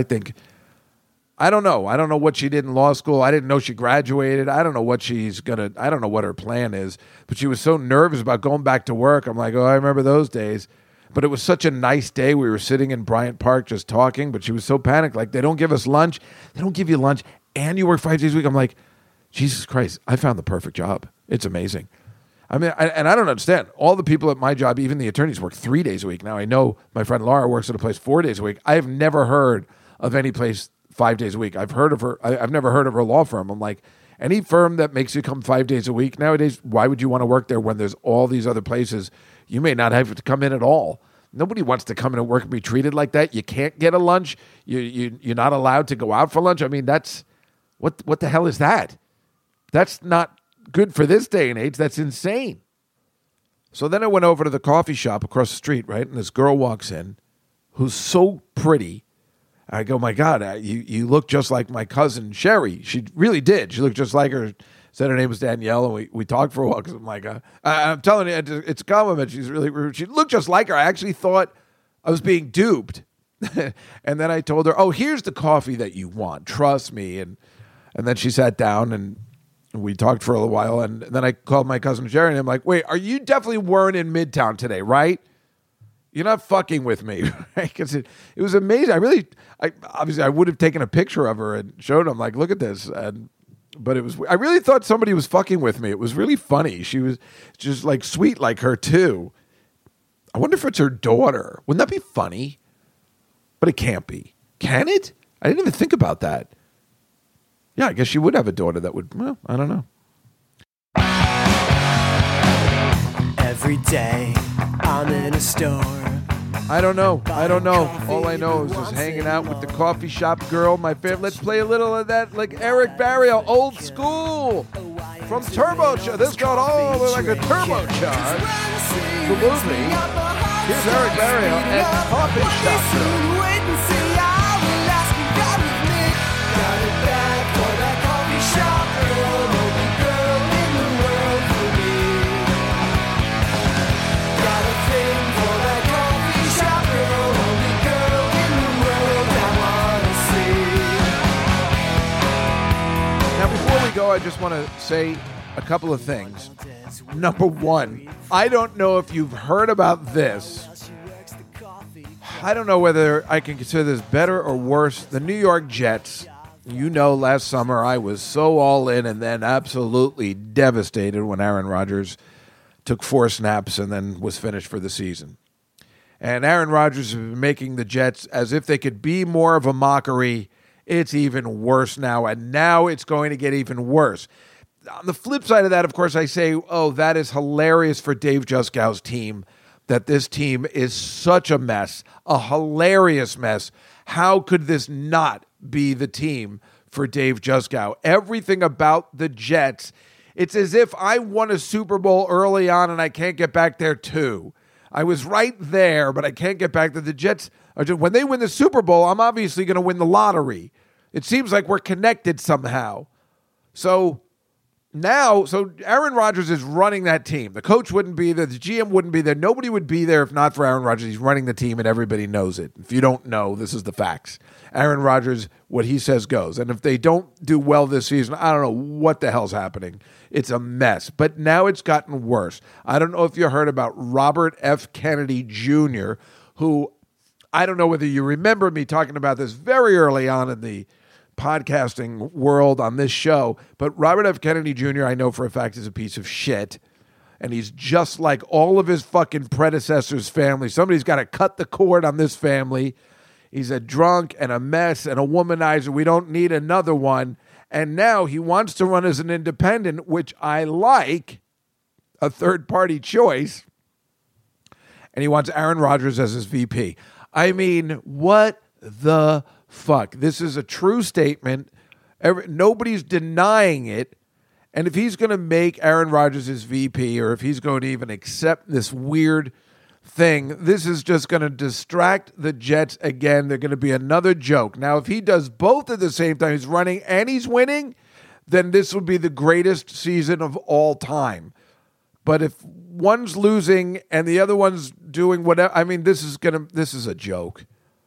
I don't know. I don't know what she did in law school. I didn't know she graduated. I don't know what I don't know what her plan is, but she was so nervous about going back to work. I'm like, oh, I remember those days. But it was such a nice day. We were sitting in Bryant Park just talking, but she was so panicked. Like, they don't give us lunch. They don't give you lunch, and you work 5 days a week. I'm like, Jesus Christ, I found the perfect job. It's amazing. I mean, I don't understand. All the people at my job, even the attorneys, work 3 days a week. Now, I know my friend Laura works at a place 4 days a week. I have never heard of any place 5 days a week. I've heard of her. I've never heard of her law firm. I'm like, any firm that makes you come 5 days a week nowadays, why would you want to work there when there's all these other places you may not have to come in at all? Nobody wants to come in and work and be treated like that. You can't get a lunch. You're not allowed to go out for lunch. I mean, that's what the hell is that? That's not good for this day and age. That's insane. So then I went over to the coffee shop across the street, right? And this girl walks in who's so pretty. I go, my God, you look just like my cousin Sherry. She really did. She looked just like her. Said her name was Danielle, and we talked for a while because I'm like, I'm telling you, it's a compliment. She's really rude. She looked just like her. I actually thought I was being duped. And then I told her, oh, here's the coffee that you want. Trust me. And then she sat down, and we talked for a little while. And then I called my cousin Sherry, and I'm like, wait, you definitely weren't in Midtown today, right? You're not fucking with me, right? Because it was amazing. Obviously I would have taken a picture of her and showed him, like, look at this. But I really thought somebody was fucking with me. It was really funny. She was just like sweet like her too. I wonder if it's her daughter. Wouldn't that be funny? But it can't be. Can it? I didn't even think about that. Yeah, I guess she would have a daughter that would, well, I don't know. Every day I'm in a store. I don't know. All I know is just hanging out with the coffee shop girl. My favorite. Let's play a little of that, like Eric Barrio, old school, from Turbo Charge. This got all like a Turbo Charge. The movie. Here's Eric Barrio and Coffee Shop Girl. I just want to say a couple of things. Number one, I don't know if you've heard about this. I don't know whether I can consider this better or worse. The New York Jets, you know, last summer I was so all in and then absolutely devastated when Aaron Rodgers took 4 snaps and then was finished for the season. And Aaron Rodgers is making the Jets as if they could be more of a mockery. It's even worse now, and now it's going to get even worse. On the flip side of that, of course, I say, oh, that is hilarious for Dave Juskow's team, that this team is such a mess, a hilarious mess. How could this not be the team for Dave Juskow? Everything about the Jets, it's as if I won a Super Bowl early on and I can't get back there too. I was right there, but I can't get back there. The Jets, when they win the Super Bowl, I'm obviously going to win the lottery. It seems like we're connected somehow. So Aaron Rodgers is running that team. The coach wouldn't be there. The GM wouldn't be there. Nobody would be there if not for Aaron Rodgers. He's running the team, and everybody knows it. If you don't know, this is the facts. Aaron Rodgers, what he says goes. And if they don't do well this season, I don't know what the hell's happening. It's a mess. But now it's gotten worse. I don't know if you heard about Robert F. Kennedy Jr., who I don't know whether you remember me talking about this very early on in the podcasting world on this show, but Robert F. Kennedy Jr., I know for a fact, is a piece of shit, and he's just like all of his fucking predecessors' family. Somebody's got to cut the cord on this family. He's a drunk and a mess and a womanizer. We don't need another one. And now he wants to run as an independent, which I like, a third-party choice, and he wants Aaron Rodgers as his VP. I mean, what the fuck? This is a true statement. Nobody's denying it. And if he's going to make Aaron Rodgers his VP, or if he's going to even accept this weird thing, this is just going to distract the Jets again. They're going to be another joke. Now, if he does both at the same time, he's running and he's winning, then this would be the greatest season of all time. But if one's losing and the other one's doing whatever, I mean, this is a joke.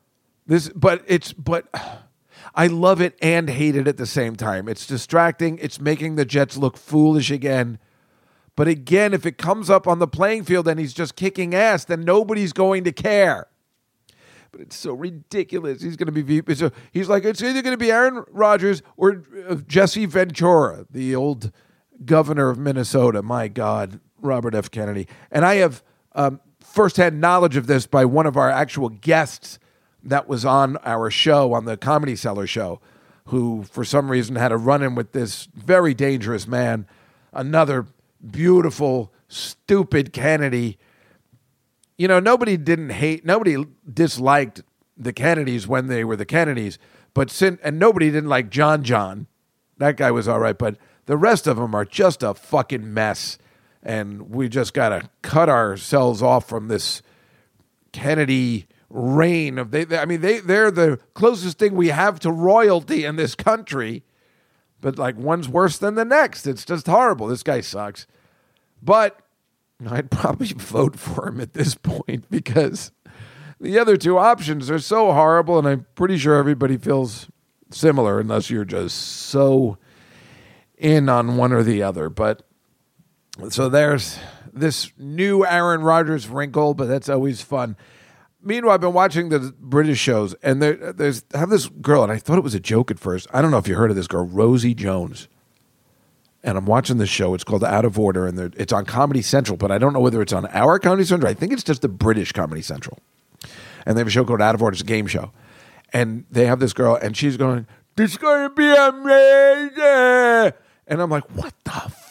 But I love it and hate it at the same time. It's distracting. It's making the Jets look foolish again. But again, if it comes up on the playing field and he's just kicking ass, then nobody's going to care. But it's so ridiculous. He's going to be VP. So he's like, it's either going to be Aaron Rodgers or Jesse Ventura, the old governor of Minnesota. My God, Robert F. Kennedy. And I have firsthand knowledge of this by one of our actual guests that was on our show, on the Comedy Cellar show, who for some reason had a run-in with this very dangerous man, another beautiful, stupid Kennedy. You know, nobody disliked the Kennedys when they were the Kennedys, and nobody didn't like John. That guy was all right, but the rest of them are just a fucking mess, and we just got to cut ourselves off from this Kennedy reign of they're the closest thing we have to royalty in this country, but like one's worse than the next. It's just horrible. This guy sucks. But I'd probably vote for him at this point because the other two options are so horrible, and I'm pretty sure everybody feels similar unless you're just so in on one or the other. But so there's this new Aaron Rodgers wrinkle, but that's always fun. Meanwhile, I've been watching the British shows, and I have this girl, and I thought it was a joke at first. I don't know if you heard of this girl, Rosie Jones. And I'm watching this show. It's called Out of Order, and it's on Comedy Central, but I don't know whether it's on our Comedy Central. I think it's just the British Comedy Central. And they have a show called Out of Order. It's a game show. And they have this girl, and she's going, "This is going to be amazing." And I'm like, what the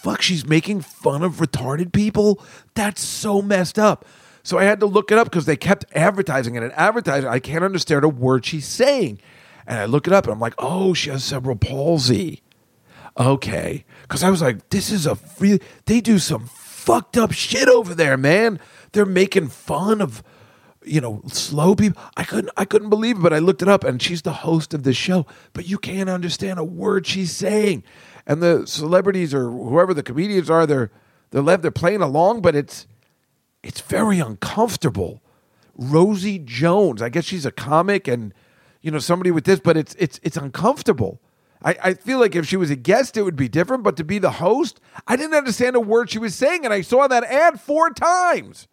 fuck? She's making fun of retarded people? That's so messed up. So I had to look it up because they kept advertising it. And advertising, I can't understand a word she's saying. And I look it up and I'm like, oh, she has cerebral palsy. Okay. Because I was like, this is they do some fucked up shit over there, man. They're making fun of, slow people. I couldn't believe it, but I looked it up and she's the host of this show. But you can't understand a word she's saying. And the celebrities or whoever the comedians are, they're playing along, but it's very uncomfortable. Rosie Jones, I guess she's a comic and somebody with this, but it's uncomfortable. I feel like if she was a guest, it would be different, but to be the host, I didn't understand a word she was saying, and I saw that ad 4 times.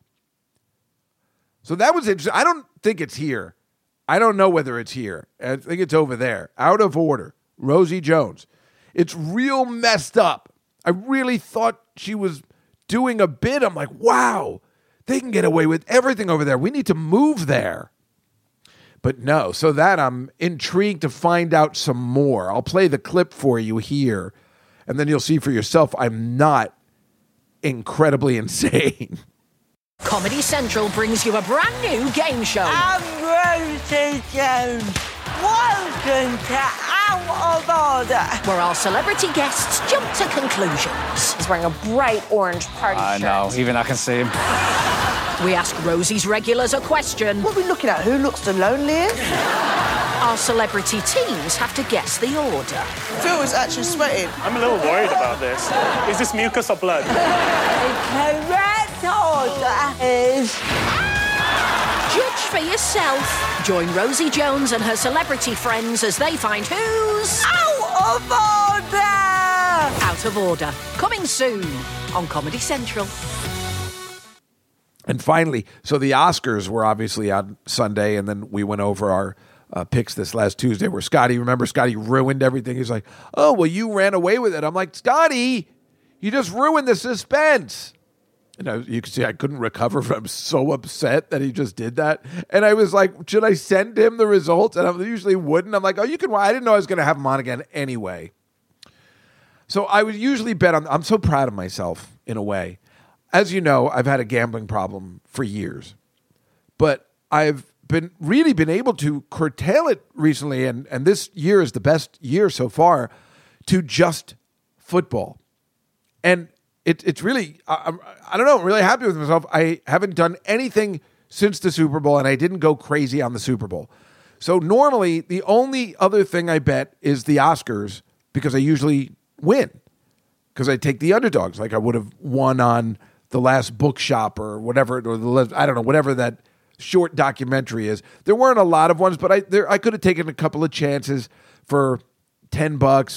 So that was interesting. I don't think it's here. I don't know whether it's here. I think it's over there. Out of Order. Rosie Jones. It's real messed up. I really thought she was doing a bit. I'm like, wow, they can get away with everything over there. We need to move there. But no, so that I'm intrigued to find out some more. I'll play the clip for you here, and then you'll see for yourself I'm not incredibly insane. Comedy Central brings you a brand new game show. I'm Rosie Jones. Welcome to Out of Order, where our celebrity guests jump to conclusions. He's wearing a bright orange party shirt. I know, even I can see him. We ask Rosie's regulars a question. What are we looking at? Who looks the loneliest? Our celebrity teams have to guess the order. Phil is actually sweating. I'm a little worried about this. Is this mucus or blood? The correct order is... Judge for yourself. Join Rosie Jones and her celebrity friends as they find who's... Out of Order! Out of Order. Coming soon on Comedy Central. And finally, so the Oscars were obviously on Sunday, and then we went over our picks this last Tuesday where Scotty ruined everything. He's like, oh, well, you ran away with it. I'm like, Scotty, you just ruined the suspense. And you can see I couldn't recover from so upset that he just did that. And I was like, should I send him the results? And I usually wouldn't. I'm like, oh, you can. I didn't know I was going to have him on again anyway. So I would usually bet on. I'm so proud of myself in a way. As you know, I've had a gambling problem for years, but I've been able to curtail it recently, and this year is the best year so far, to just football. And it's really, I don't know, I'm really happy with myself. I haven't done anything since the Super Bowl, and I didn't go crazy on the Super Bowl. So normally, the only other thing I bet is the Oscars, because I usually win, because I take the underdogs, like I would have won on The Last Bookshop or whatever, or I don't know, whatever that short documentary is. There weren't a lot of ones, but I could have taken a couple of chances for $10,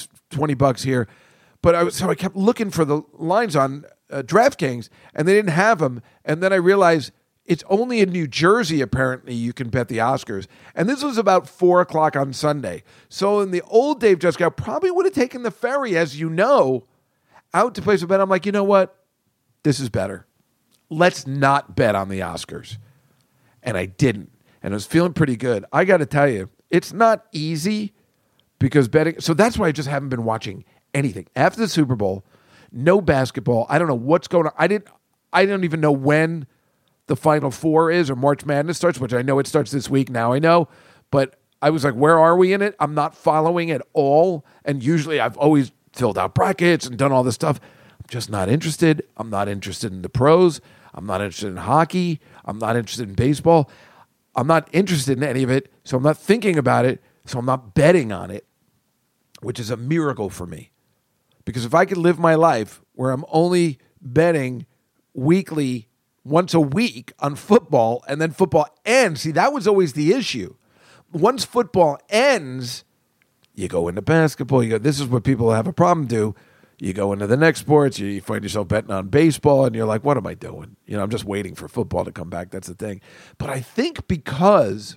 $20 here. But I kept looking for the lines on DraftKings, and they didn't have them. And then I realized it's only in New Jersey, apparently, you can bet the Oscars. And this was about 4 o'clock on Sunday. So in the old Dave Juskow, probably would have taken the ferry, as you know, out to place a bet. I'm like, you know what? This is better. Let's not bet on the Oscars. And I didn't. And I was feeling pretty good. I got to tell you, it's not easy because betting. So that's why I just haven't been watching anything. After the Super Bowl, no basketball. I don't know what's going on. I don't even know when the Final Four is or March Madness starts, which I know it starts this week. Now I know. But I was like, where are we in it? I'm not following at all. And usually I've always filled out brackets and done all this stuff. I'm just not interested. I'm not interested in the pros. I'm not interested in hockey. I'm not interested in baseball. I'm not interested in any of it, so I'm not thinking about it, so I'm not betting on it, which is a miracle for me. Because if I could live my life where I'm only betting weekly, once a week on football, and then football ends, see, that was always the issue. Once football ends, you go into basketball. This is what people have a problem do. You go into the next sports, you find yourself betting on baseball, and you're like, what am I doing? I'm just waiting for football to come back. That's the thing. But I think because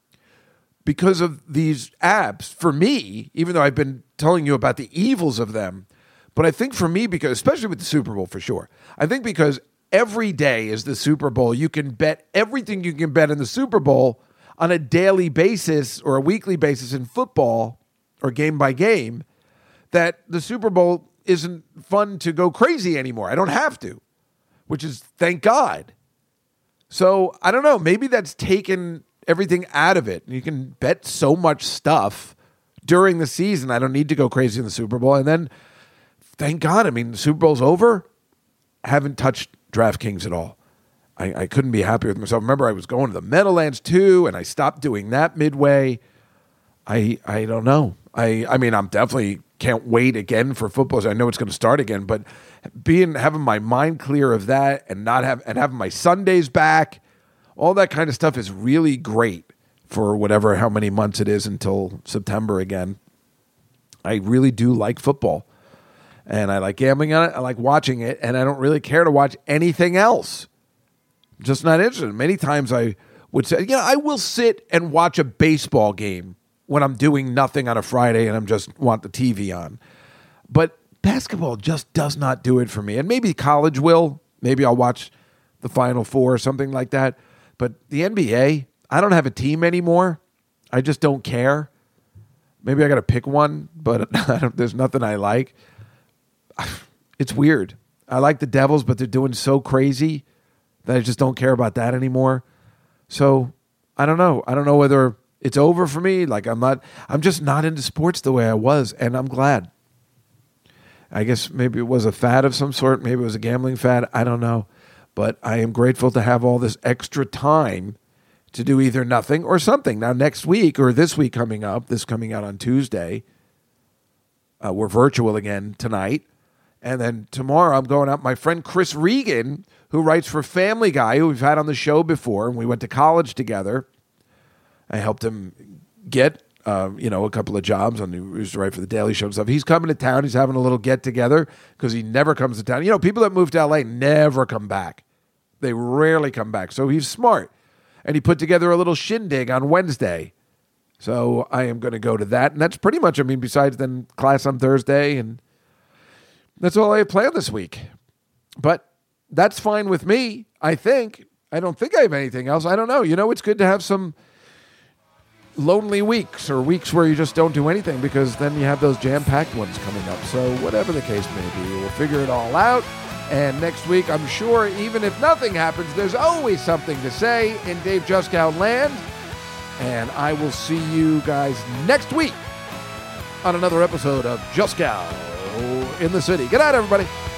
of these apps, for me, even though I've been telling you about the evils of them, but I think for me, because especially with the Super Bowl for sure, I think because every day is the Super Bowl, you can bet everything you can bet in the Super Bowl on a daily basis or a weekly basis in football or game by game, that the Super Bowl isn't fun to go crazy anymore. I don't have to, which is thank God. So I don't know. Maybe that's taken everything out of it. You can bet so much stuff during the season. I don't need to go crazy in the Super Bowl. And then, thank God, I mean, the Super Bowl's over. I haven't touched DraftKings at all. I couldn't be happier with myself. Remember, I was going to the Meadowlands too, and I stopped doing that midway. I don't know. I mean, I'm definitely can't wait again for football. So I know it's going to start again, but having my mind clear of that and having my Sundays back, all that kind of stuff is really great for how many months it is until September again. I really do like football, and I like gambling on it. I like watching it, and I don't really care to watch anything else. Just not interested. Many times I would say, I will sit and watch a baseball game when I'm doing nothing on a Friday and I'm just want the TV on. But basketball just does not do it for me. And maybe college will. Maybe I'll watch the Final Four or something like that. But the NBA, I don't have a team anymore. I just don't care. Maybe I got to pick one, but there's nothing I like. It's weird. I like the Devils, but they're doing so crazy that I just don't care about that anymore. So I don't know. I don't know whether it's over for me. Like I'm just not into sports the way I was, and I'm glad. I guess maybe it was a fad of some sort. Maybe it was a gambling fad. I don't know. But I am grateful to have all this extra time to do either nothing or something. Now, next week or this week coming up, this coming out on Tuesday, we're virtual again tonight. And then tomorrow I'm going out. My friend Chris Regan, who writes for Family Guy, who we've had on the show before, and we went to college together. I helped him get, a couple of jobs. He used to write for The Daily Show and stuff. He's coming to town. He's having a little get-together because he never comes to town. People that move to L.A. never come back. They rarely come back. So he's smart. And he put together a little shindig on Wednesday. So I am going to go to that. And that's pretty much, besides then class on Thursday, and that's all I have planned this week. But that's fine with me, I think. I don't think I have anything else. I don't know. It's good to have some lonely weeks or weeks where you just don't do anything, because then you have those jam-packed ones coming up. So whatever the case may be, we'll figure it all out. And next week, I'm sure, even if nothing happens, there's always something to say in Dave Juskow land. And I will see you guys next week on another episode of Juskow in the City. Good night, everybody.